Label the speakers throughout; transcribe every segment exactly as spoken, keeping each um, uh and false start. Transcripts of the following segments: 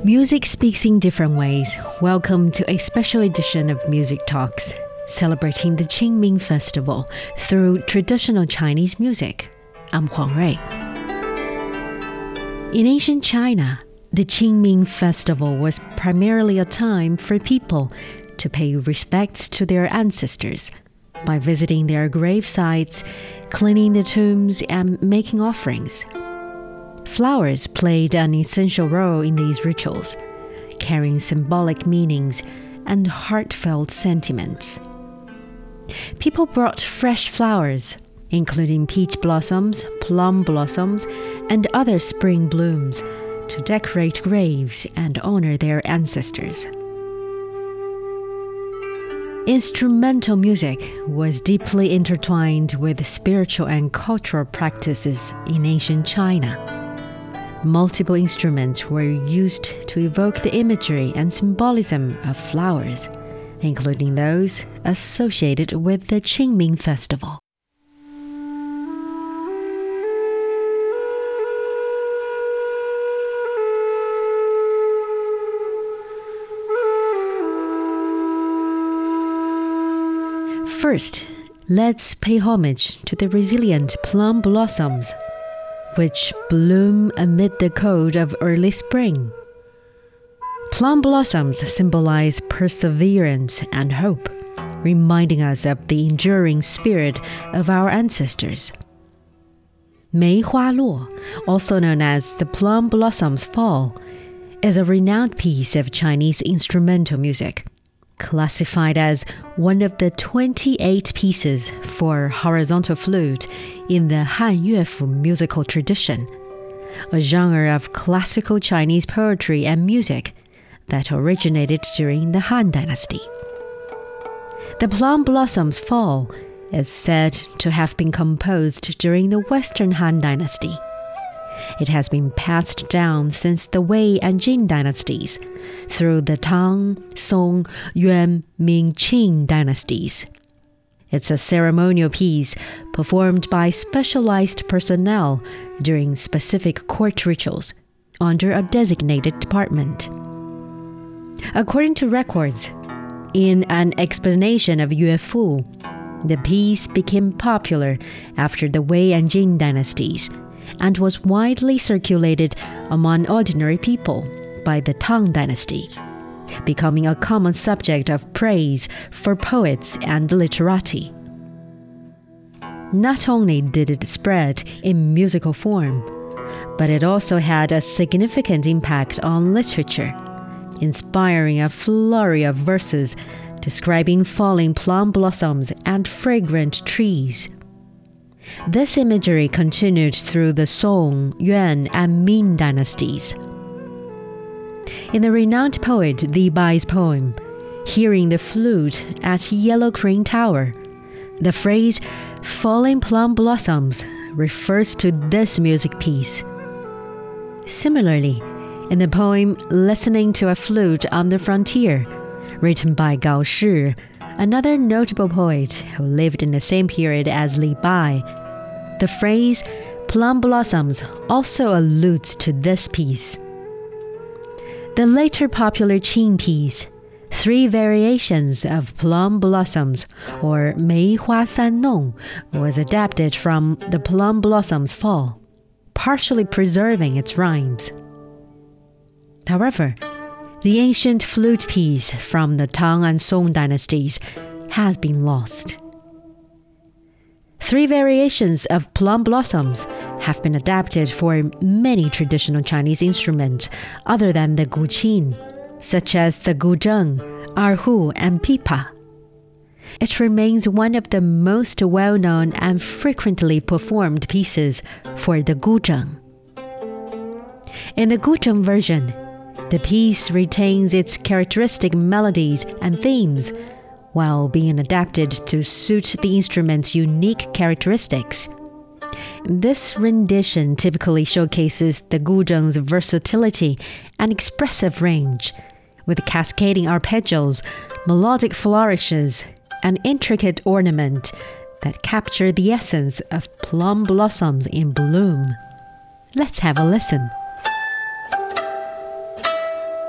Speaker 1: Music speaks in different ways. Welcome to a special edition of Music Talks, celebrating the Qingming Festival through traditional Chinese music. I'm Huang Rui. In ancient China, the Qingming Festival was primarily a time for people to pay respects to their ancestors by visiting their grave sites, cleaning the tombs, and making offerings. Flowers played an essential role in these rituals, carrying symbolic meanings and heartfelt sentiments. People brought fresh flowers, including peach blossoms, plum blossoms, and other spring blooms, to decorate graves and honor their ancestors. Instrumental music was deeply intertwined with spiritual and cultural practices in ancient China. Multiple instruments were used to evoke the imagery and symbolism of flowers, including those associated with the Qingming Festival. First, let's pay homage to the resilient plum blossoms, which bloom amid the cold of early spring. Plum blossoms symbolize perseverance and hope, reminding us of the enduring spirit of our ancestors. Mei Hua Luo, also known as the Plum Blossoms Fall, is a renowned piece of Chinese instrumental music, classified as one of the twenty-eight pieces for horizontal flute in the Han Yuefu musical tradition, a genre of classical Chinese poetry and music that originated during the Han Dynasty. The Plum Blossoms Fall is said to have been composed during the Western Han Dynasty. It has been passed down since the Wei and Jin dynasties, through the Tang, Song, Yuan, Ming, Qing dynasties. It's a ceremonial piece performed by specialized personnel during specific court rituals under a designated department. According to records, in an explanation of Yue Fu, the piece became popular after the Wei and Jin dynasties and was widely circulated among ordinary people by the Tang Dynasty, becoming a common subject of praise for poets and literati. Not only did it spread in musical form, but it also had a significant impact on literature, inspiring a flurry of verses describing falling plum blossoms and fragrant trees. This imagery continued through the Song, Yuan, and Ming dynasties. In the renowned poet Li Bai's poem, Hearing the Flute at Yellow Crane Tower, the phrase falling plum blossoms refers to this music piece. Similarly, in the poem Listening to a Flute on the Frontier, written by Gao Shi, another notable poet who lived in the same period as Li Bai, the phrase plum blossoms also alludes to this piece. The later popular Qing piece, Three Variations of Plum Blossoms, or Mei Hua San Nong, was adapted from the Plum Blossoms Fall, partially preserving its rhymes. However, the ancient flute piece from the Tang and Song dynasties has been lost. Three Variations of Plum Blossoms have been adapted for many traditional Chinese instruments other than the guqin, such as the guzheng, erhu, and pipa. It remains one of the most well-known and frequently performed pieces for the guzheng. In the guzheng version, the piece retains its characteristic melodies and themes, while being adapted to suit the instrument's unique characteristics. This rendition typically showcases the guzheng's versatility and expressive range, with cascading arpeggios, melodic flourishes, and intricate ornament that capture the essence of plum blossoms in bloom. Let's have a listen.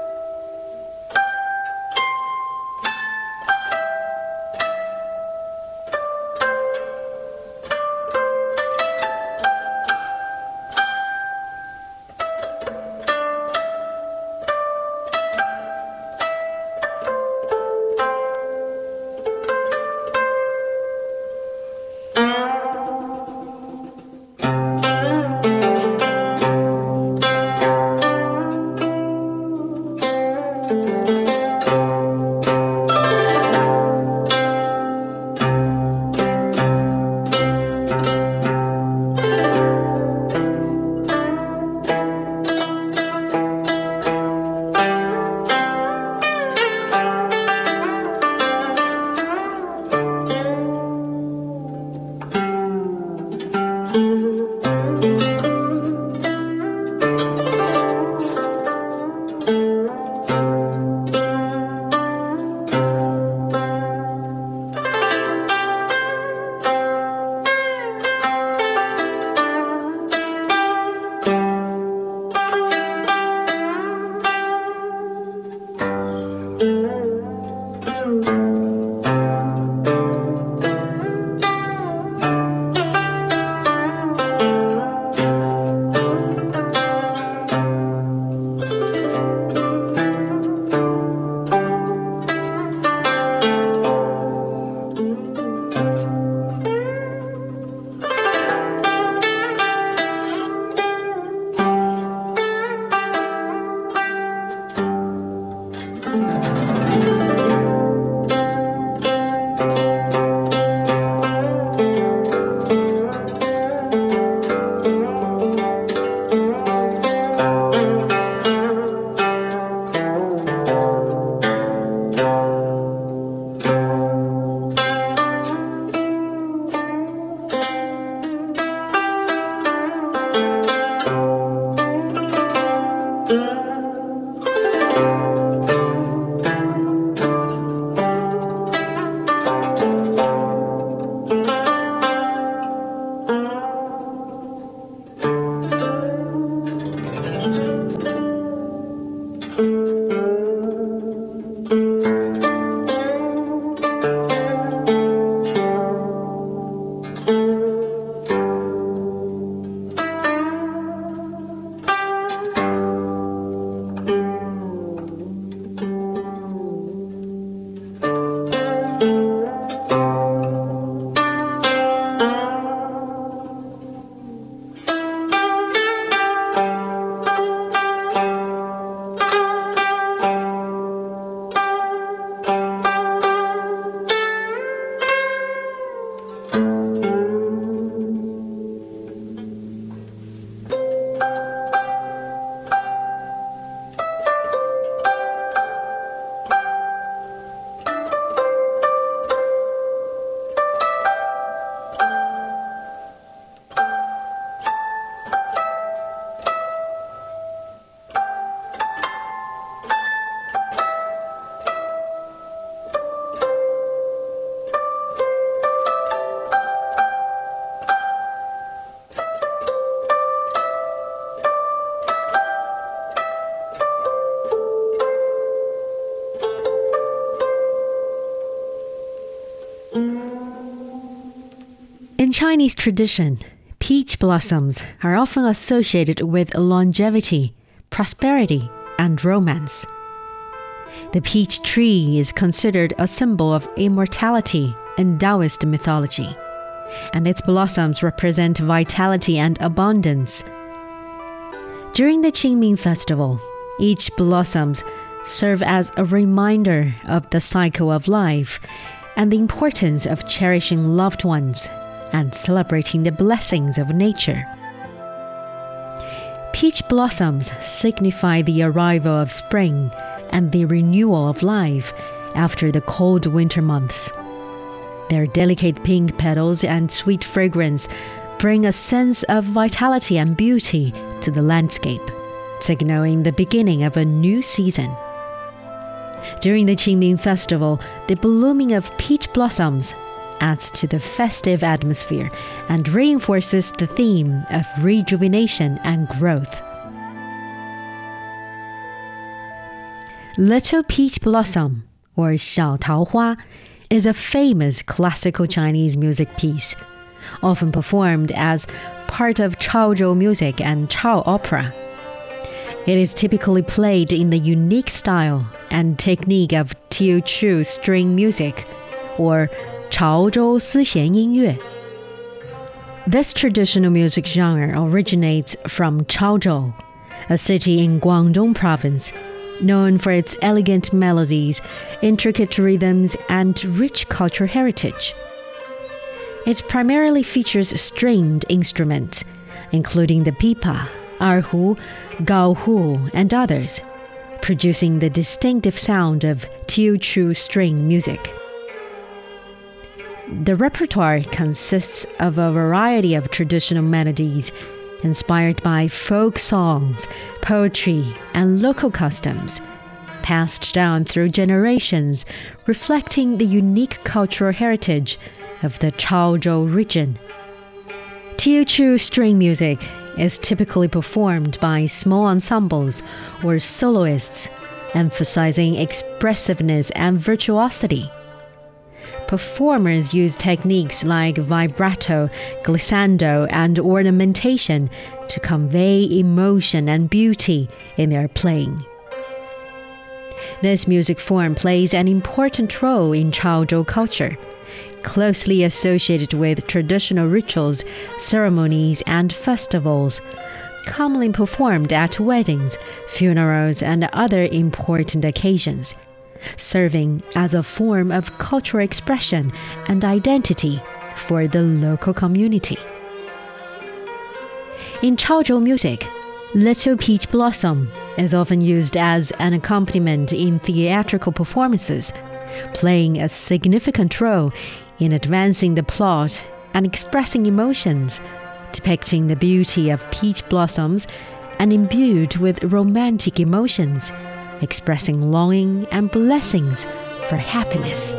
Speaker 1: In Chinese tradition, peach blossoms are often associated with longevity, prosperity, and romance. The peach tree is considered a symbol of immortality in Taoist mythology, and its blossoms represent vitality and abundance. During the Qingming festival, each blossoms serve as a reminder of the cycle of life and the importance of cherishing loved ones and celebrating the blessings of nature. Peach blossoms signify the arrival of spring and the renewal of life after the cold winter months. Their delicate pink petals and sweet fragrance bring a sense of vitality and beauty to the landscape, signaling the beginning of a new season. During the Qingming festival, the blooming of peach blossoms adds to the festive atmosphere and reinforces the theme of rejuvenation and growth. Little Peach Blossom, or Xiao Tao Hua, is a famous classical Chinese music piece, often performed as part of Chaozhou music and Chao opera. It is typically played in the unique style and technique of Teochew string music, or Chaozhou Sixian Yingyue. This traditional music genre originates from Chaozhou, a city in Guangdong province, known for its elegant melodies, intricate rhythms, and rich cultural heritage. It primarily features stringed instruments, including the pipa, erhu, gaohu, and others, producing the distinctive sound of Teochew string music. The repertoire consists of a variety of traditional melodies inspired by folk songs, poetry, and local customs, passed down through generations, reflecting the unique cultural heritage of the Chaozhou region. Teochew string music is typically performed by small ensembles or soloists, emphasizing expressiveness and virtuosity. Performers use techniques like vibrato, glissando, and ornamentation to convey emotion and beauty in their playing. This music form plays an important role in Chaozhou culture, closely associated with traditional rituals, ceremonies, and festivals, commonly performed at weddings, funerals, and other important occasions, serving as a form of cultural expression and identity for the local community. In Chaozhou music, Little Peach Blossom is often used as an accompaniment in theatrical performances, playing a significant role in advancing the plot and expressing emotions, depicting the beauty of peach blossoms and imbued with romantic emotions, expressing longing and blessings for happiness.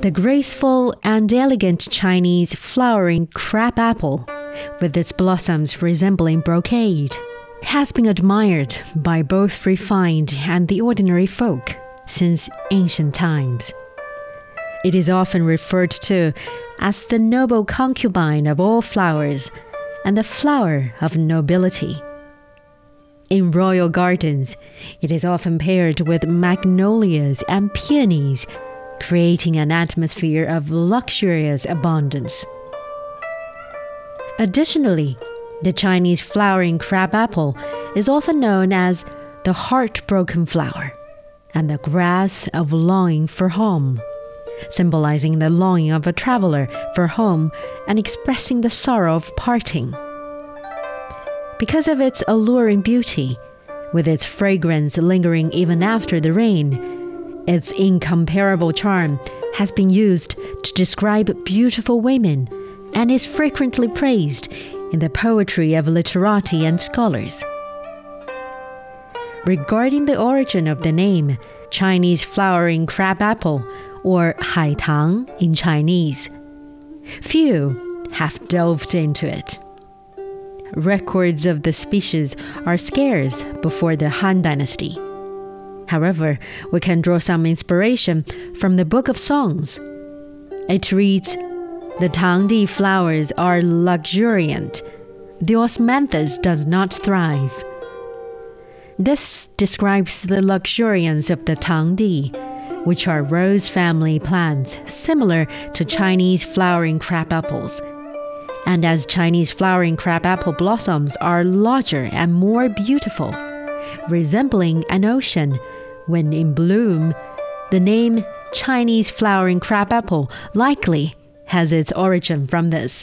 Speaker 1: The graceful and elegant Chinese flowering crabapple, with its blossoms resembling brocade, has been admired by both refined and the ordinary folk since ancient times. It is often referred to as the noble concubine of all flowers and the flower of nobility. In royal gardens, it is often paired with magnolias and peonies, creating an atmosphere of luxurious abundance. Additionally, the Chinese flowering crabapple is often known as the heartbroken flower and the grass of longing for home, symbolizing the longing of a traveler for home and expressing the sorrow of parting. Because of its alluring beauty, with its fragrance lingering even after the rain, its incomparable charm has been used to describe beautiful women and is frequently praised in the poetry of literati and scholars. Regarding the origin of the name Chinese flowering crabapple, or haitang in Chinese, few have delved into it. Records of the species are scarce before the Han Dynasty. However, we can draw some inspiration from the Book of Songs. It reads, "The Tangdi flowers are luxuriant. The osmanthus does not thrive." This describes the luxuriance of the Tangdi, which are rose family plants similar to Chinese flowering crabapples. And as Chinese flowering crabapple blossoms are larger and more beautiful, resembling an ocean when in bloom, the name Chinese flowering crabapple likely has its origin from this.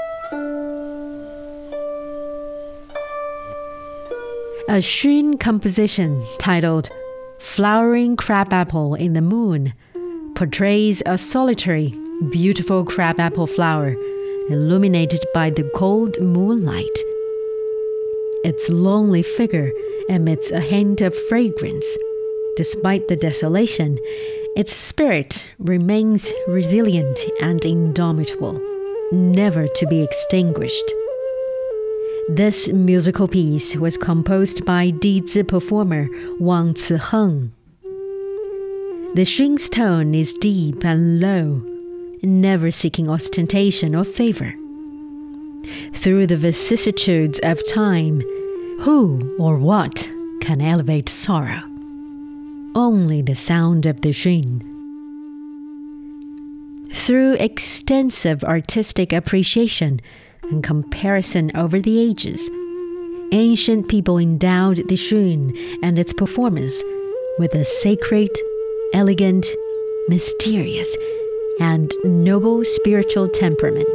Speaker 1: A Xun composition titled Flowering Crabapple in the Moon portrays a solitary, beautiful crabapple flower illuminated by the cold moonlight. Its lonely figure emits a hint of fragrance. Despite the desolation, its spirit remains resilient and indomitable, never to be extinguished. This musical piece was composed by Dizi performer Wang Ciheng. The Xun's tone is deep and low, never seeking ostentation or favor. Through the vicissitudes of time, who or what can elevate sorrow? Only the sound of the Xun. Through extensive artistic appreciation and comparison over the ages, ancient people endowed the Xun and its performance with a sacred, elegant, mysterious, and noble spiritual temperament.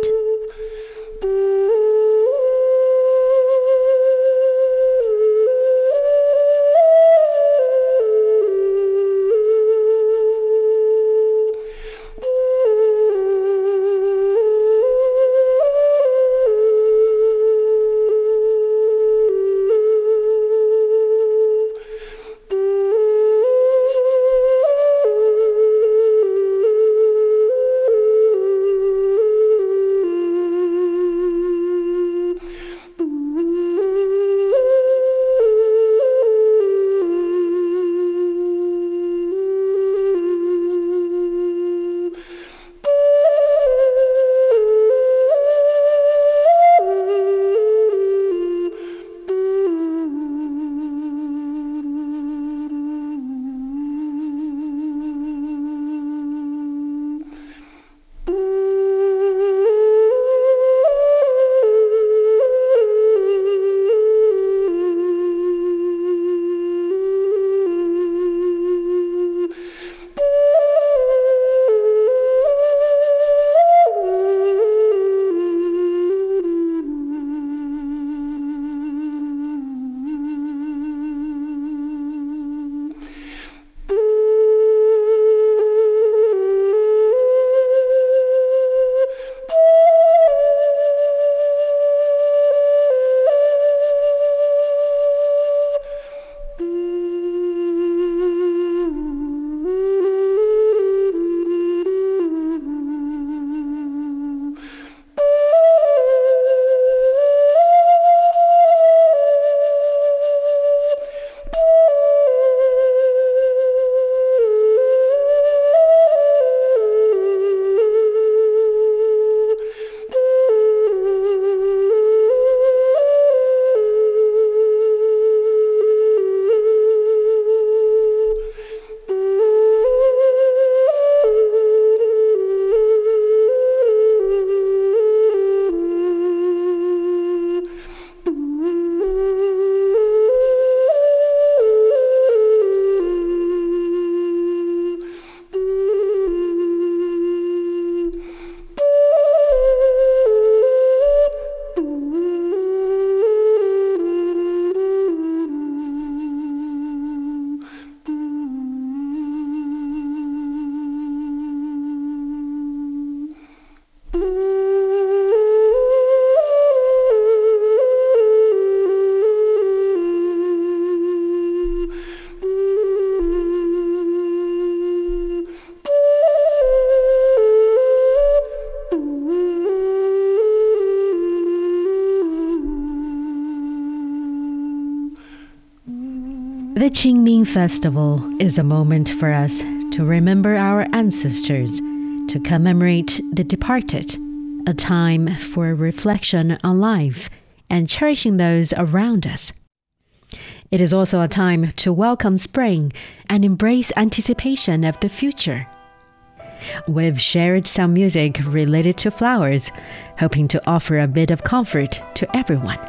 Speaker 1: The Qingming Festival is a moment for us to remember our ancestors, to commemorate the departed, a time for reflection on life and cherishing those around us. It is also a time to welcome spring and embrace anticipation of the future. We've shared some music related to flowers, hoping to offer a bit of comfort to everyone.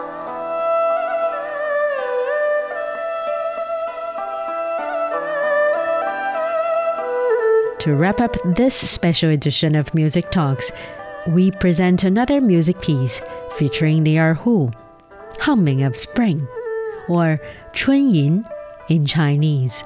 Speaker 1: To wrap up this special edition of Music Talks, we present another music piece featuring the erhu, humming of spring, or 春吟 in Chinese.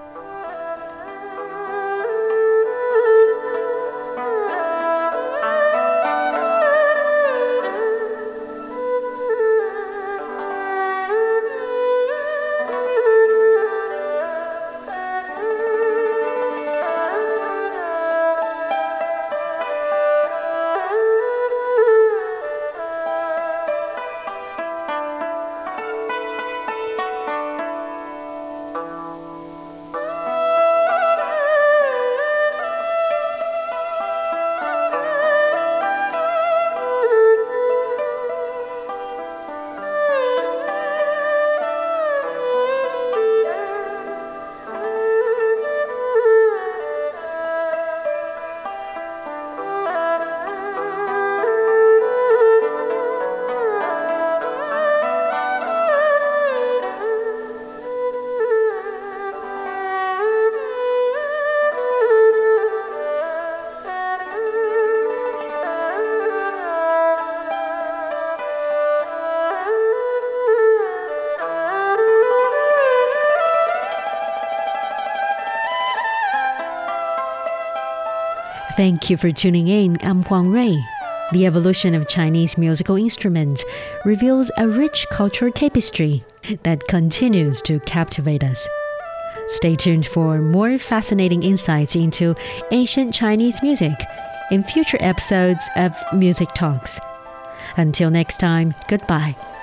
Speaker 1: Thank you for tuning in. I'm Huang Rui. The evolution of Chinese musical instruments reveals a rich cultural tapestry that continues to captivate us. Stay tuned for more fascinating insights into ancient Chinese music in future episodes of Music Talks. Until next time, goodbye.